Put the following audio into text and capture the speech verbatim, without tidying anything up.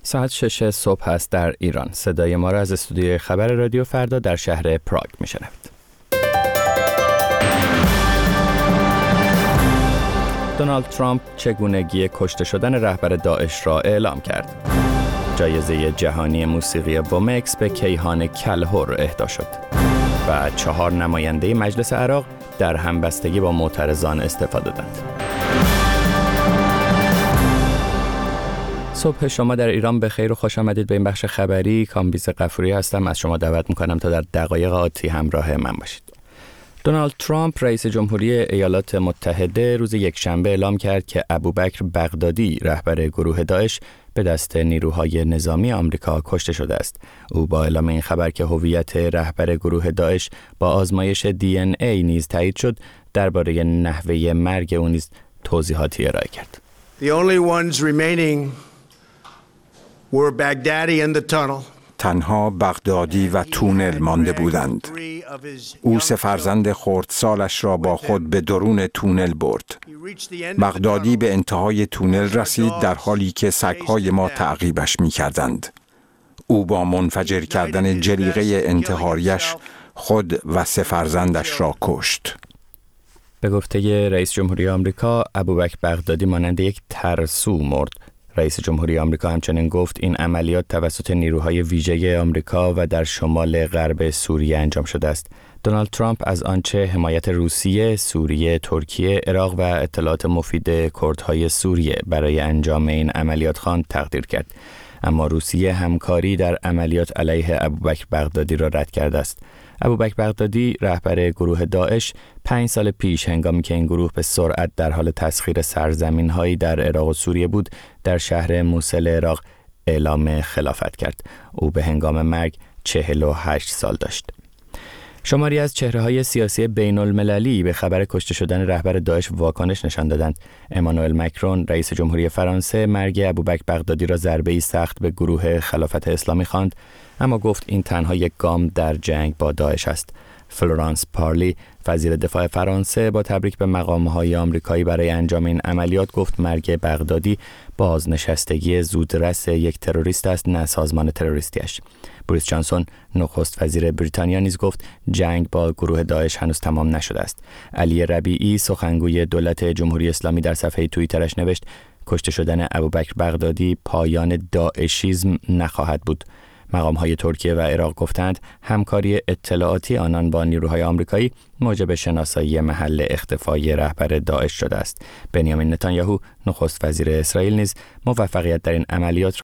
ساعت شش صبح است در ایران. صدای ما را از استودیوی خبر رادیو فردا در شهر پراگ میشنوید. دونالد ترامپ چگونگی کشته شدن رهبر داعش را اعلام کرد. جایزه جهانی موسیقی وومکس به کیهان کلهر اهدا شد و چهار نماینده مجلس عراق در همبستگی با معترضان استفاده دادند. صبح شما در ایران به خیر و خوش آمدید به این بخش خبری. کامبیز غفوری هستم. از شما دعوت میکنم تا در دقایق آتی همراه من باشید. دونالد ترامپ رئیس جمهوری ایالات متحده روز یکشنبه اعلام کرد که ابوبکر بغدادی رهبر گروه داعش به دست نیروهای نظامی آمریکا کشته شده است. او با اعلام این خبر که هویت رهبر گروه داعش با آزمایش دی ان ای نیز تایید شد، درباره نحوه مرگ او نیز توضیحاتی ارائه کرد. The only ones remaining were Baghdadi in the tunnel. تنها بغدادی و تونل مانده بودند. او سه فرزند خردسالش را با خود به درون تونل برد. بغدادی به انتهای تونل رسید در حالی که سگ‌های ما تعقیبش می‌کردند. او با منفجر کردن جلیقه انتحاریش خود و سه فرزندش را کشت. به گفته رئیس جمهوری آمریکا، ابوبکر بغدادی مانند یک ترسو مرد. رئیس جمهوری آمریکا همچنین گفت این عملیات توسط نیروهای ویژه آمریکا و در شمال غرب سوریه انجام شده است. دونالد ترامپ از آنچه حمایت روسیه، سوریه، ترکیه، عراق و اطلاعات مفید کردهای سوریه برای انجام این عملیات خواند تقدیر کرد. اما روسیه همکاری در عملیات علیه ابوبکر بغدادی را رد کرده است. ابوبکر بغدادی رهبر گروه داعش پنج سال پیش هنگامی که این گروه به سرعت در حال تسخیر سرزمین‌هایی در عراق و سوریه بود، در شهر موصل عراق اعلام خلافت کرد. او به هنگام مرگ چهل و هشت سال داشت. شماری از چهره‌های سیاسی بین‌المللی به خبر کشته شدن رهبر داعش واکنش نشان دادند. امانوئل مکرون رئیس جمهوری فرانسه مرگ ابوبکر بغدادی را ضربه‌ای سخت به گروه خلافت اسلامی خواند، اما گفت این تنها یک گام در جنگ با داعش است. فلورانس پارلی وزیر دفاع فرانسه با تبریک به مقام‌های آمریکایی برای انجام این عملیات گفت مرگ بغدادی بازنشستگی زودرس یک تروریست است، نه سازمان تروریستیش. بوریس جانسون نخست وزیر بریتانیا نیز گفت جنگ با گروه داعش هنوز تمام نشده است. علی ربیعی سخنگوی دولت جمهوری اسلامی در صفحه توییترش نوشت کشته شدن ابوبکر بغدادی پایان داعشیسم نخواهد بود. مقام‌های ترکیه و عراق گفتند همکاری اطلاعاتی آنان با نیروهای آمریکایی موجب شناسایی محل اختفای رهبر داعش شده است. بنیامین نتانیاهو نخست وزیر اسرائیل نیز موفقیت در این عملیات